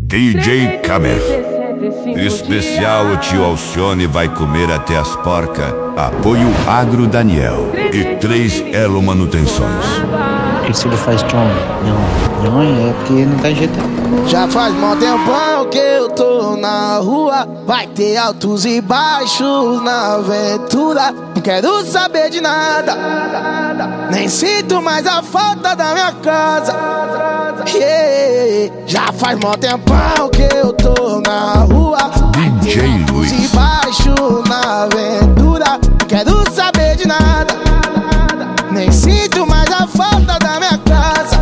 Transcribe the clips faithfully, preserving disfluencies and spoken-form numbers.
D J Kamer. Especial o tio Alcione vai comer até as porcas. Apoio Agro Daniel e três Elo Manutenções. E se ele faz tchon? Não, não é porque não tá injetando. Já faz mó tempão que eu tô na rua. Vai ter altos e baixos na aventura. Não quero saber de nada, nem sinto mais a falta da minha casa. Yeah. Já faz mó tempão que eu tô na rua. D J Luiz. E baixo na aventura. Não quero saber de nada, nem sinto mais a falta da minha casa.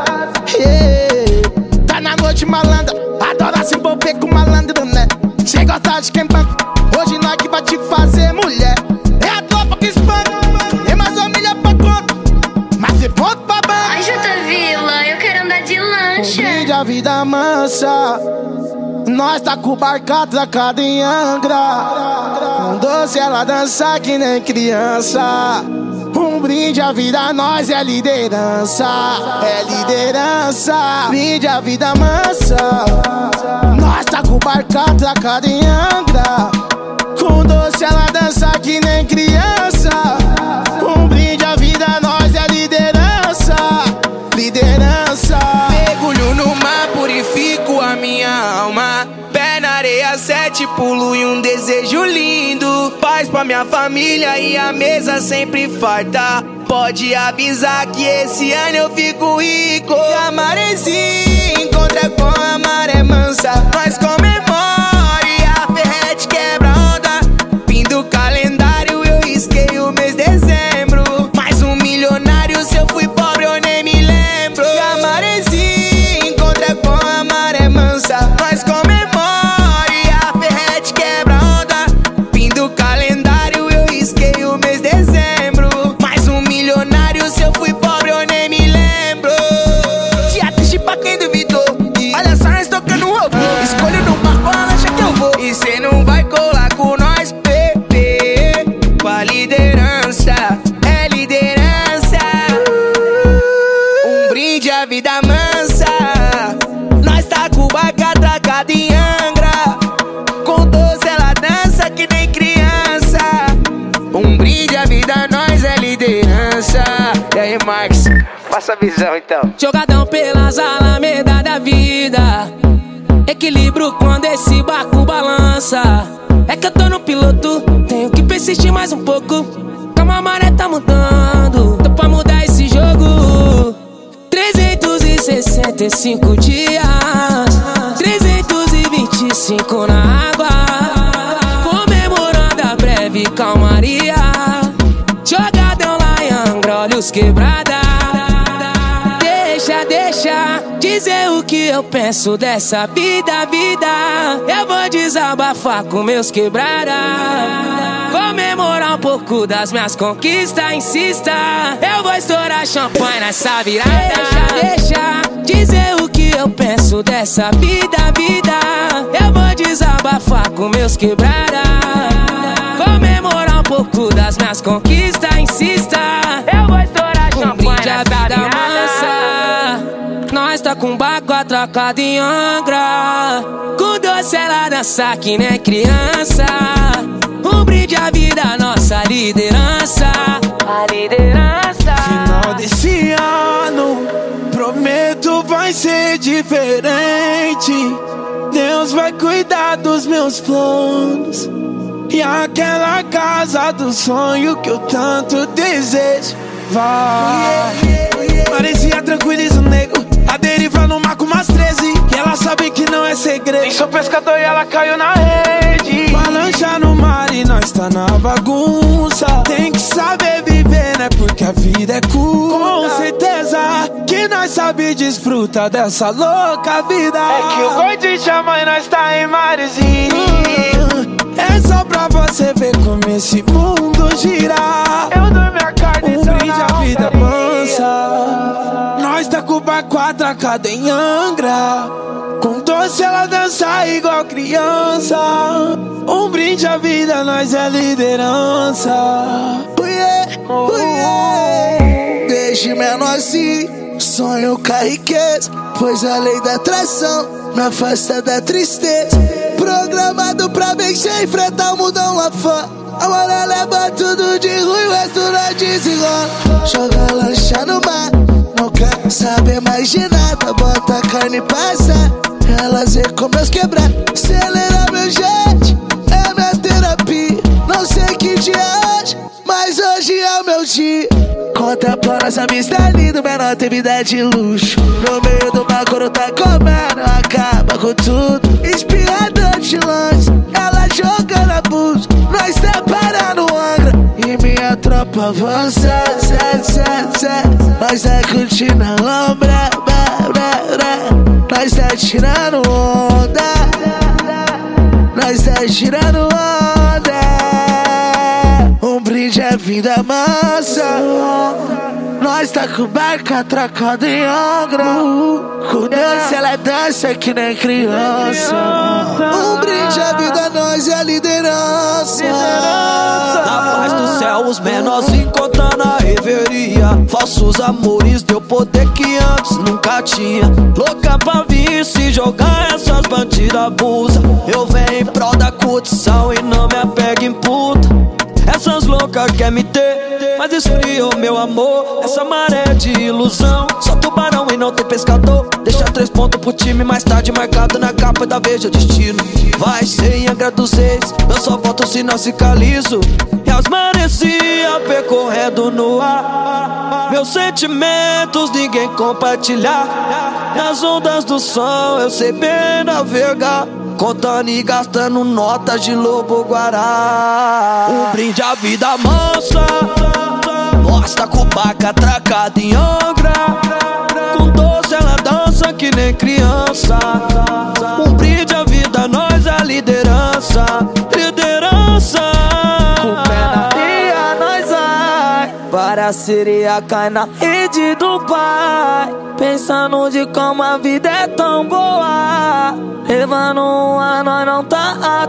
Yeah. Tá na noite malandra, adora se envolver com malandro, né? Cê gosta de quem banca, hoje nós que vai te fazer mulher. É a tropa que espanca, tem mais família pra conta, mas de ponto pra banca. Ai, Jota Vila, eu quero andar de lancha. Um brinde a vida mansa, nós tá com o barco atracado em Angra. Com doce ela dança que nem criança. Um brinde a vida, nós é liderança. É liderança. Brinde a vida mansa, nós tá com o barco atracado em Angra. Com doce ela dança que nem criança. Um brinde a vida, nós é liderança. Liderança. Mergulho no mar, purifico a minha alma. Pé na areia, sete pulo e um desejo lindo. Paz pra minha família e a mesa sempre farta. Pode avisar que esse ano eu fico rico. E a maresia encontra com a maré mansa. Nós comemora e a ferrete quebra onda. Fim do calendário eu risquei o mês de dezembro. Mais um milionário, se eu fui pobre eu nem me lembro. E a maresia encontra com a maré mansa. Nós comemora e a ferrete quebra onda. Fim do calendário eu risquei o mês de dezembro. Mais um milionário, se eu fui pobre eu nem me lembro. Dia triste pra quem duvidou. Olha só nós tocando robô. Escolho no barco a lancha que eu vou. E cê não vai colar com nós, bebê. Com a liderança, é liderança. Um brinde à vida mansa, nós tá com o barco atracado em Angra. Com doze ela dança que nem criança. Um brinde à vida, nós é liderança. E aí, Marcos, passa a visão então. Jogadão pelas alamedas da vida, equilíbrio quando esse barco balança. É que eu tô no piloto, tenho que persistir mais um pouco. Calma, a maré tá mudando, tô pra mudar esse jogo. Trezentos e sessenta e cinco dias, trezentos e vinte e cinco na água, comemorando a breve calmaria. Jogadão lá em Angra, olhos quebrada. Deixa, deixa dizer o que eu penso dessa vida, vida. Eu vou desabafar com meus quebrada, comemorar um pouco das minhas conquistas, insista. Eu vou estourar champanhe nessa virada. Deixa, deixa dizer o que eu penso dessa vida, vida. Eu vou desabafar com meus quebrada, comemorar um pouco das minhas conquistas, insista. Eu vou estourar champanhe nessa virada. Nós tá com o barco atracado em Angra. Com doce ela dança que nem criança. Um brinde à vida, nossa liderança. A liderança. Final desse ano, prometo vai ser diferente. Deus vai cuidar dos meus planos. E aquela casa do sonho que eu tanto desejo vai. Parecia tranquiliza o nego, a deriva no mar com umas treze. E ela sabe que não é segredo. Nem sou pescador e ela caiu na rede. Balança no mar e nós tá na bagunça. Tem que saber viver, né? Porque a vida é curta. Com certeza que nós sabe desfrutar dessa louca vida. É que o gordinho chama e nós tá em marezinho. É só pra você ver como esse mundo gira. Eu dou minha carne, um brinde à vida mansa. Nós tá com o barco atracado em Angra. Com doce ela dança igual criança. Um brinde à vida, nós é liderança. Oh, yeah, oh, yeah. Deixe menor assim, sonho com a riqueza, pois a lei da atração me afasta da tristeza. Programado pra vencer, enfrentar o mundão lá fora. A maré leva tudo de ruim, o resto nós desenrola. Joga lancha no mar, não quer saber mais de nada. Bota a carne e passa, elas vê como eu quebrar. Acelera meu jet, é minha terapia. Não sei que dia é hoje, mas hoje é o meu dia. Conta pra nossa amistade linda, menor tem vida de luxo. No meio do mar, quando tá comendo, acaba com tudo. Inspirador de longe, ela jogando abuso. Nós tá parando o Angra e minha tropa avança, zé, zé, zé. Nós tá curtindo a lombra, blá, blá, blá. Nós tá tirando onda, nós tá tirando onda. Um brinde é vida mansa. Nós tá com barca atracada em Angra. Com dança ela dança que nem criança. Um brinde é vida, nós é a liderança. Na paz do céu os menorzinhos contando a reveria. Falsos amores deu poder que antes nunca tinha. Louca pra vir se jogar, essas bandidas abusa. Eu venho em prol da curtição e não me apego em puta. Essas loucas quer me ter, mas esfriou meu amor. Essa maré de ilusão, só tubarão e não tem pescador. Deixa três pontos pro time, mais tarde marcado na capa da Veja Destino. Vai ser em Angra dos Reis, eu só volto se não cicalizo. E as marecia percorrendo no ar. Meus sentimentos ninguém compartilhar. Nas ondas do som eu sei bem navegar. Contando e gastando notas de lobo guará. Um brinde à vida mansa. Nós tá com barca atracada em Angra. Com doce ela dança que nem criança. Um brinde à vida, nós é a liderança. Liderança. Com pé na ria nós vai, para a sereia cai na rede do pai. Pensando de como a vida é tão boa. Levando um ar, nós não tá à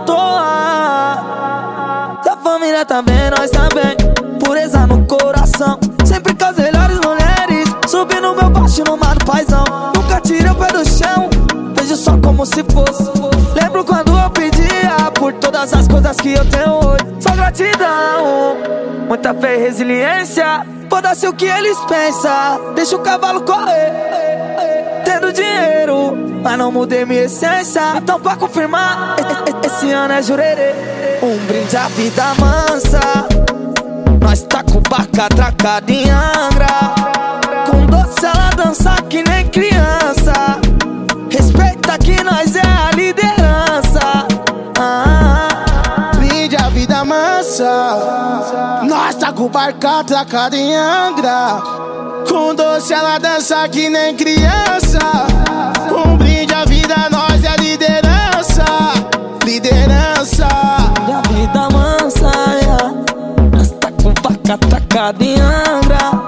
toa. Se a família tá bem, nós tá bem. Pureza no coração, sempre com as melhores mulheres. Subindo meu baixo no mar do paizão. Nunca tirei o pé do chão, vejo só como se fosse. Lembro quando eu pedia por todas as coisas que eu tenho hoje. Só gratidão, muita fé e resiliência. Foda-se o que eles pensam, deixa o cavalo correr. Tendo dinheiro, mas não mudei minha essência. Então pra confirmar, esse ano é jurerê. Um brinde à vida mansa. Nós tá com barca atracada em Angra. Com doce ela dança que nem criança. Respeita que nós é a liderança. ah, Brinde à vida mansa. Nós tá com barca atracada em Angra. Com doce ela dança que nem criança. Um brinde à vida, nós é a liderança. Liderança. Da vida mansa, yeah. Nós tá com barca atracada em Angra.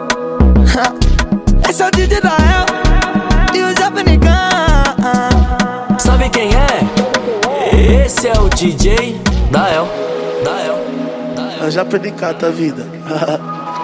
Esse é o D J Dael e o Japanican. Sabe quem é? Esse é o D J Dael. Dael. Eu já perdi cata a vida.